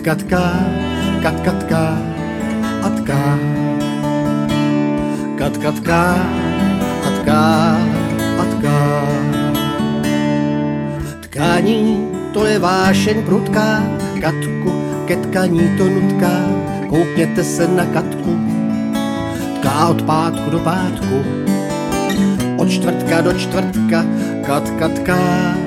Katkatka, katkatka, atka. Katkatka, atka, atka. Tkání, to je vášeň prudká, Katku, ke tkaní to nutká, koukněte se na Katku. Tká od pátku do pátku, od čtvrtka do čtvrtka, Katkatka.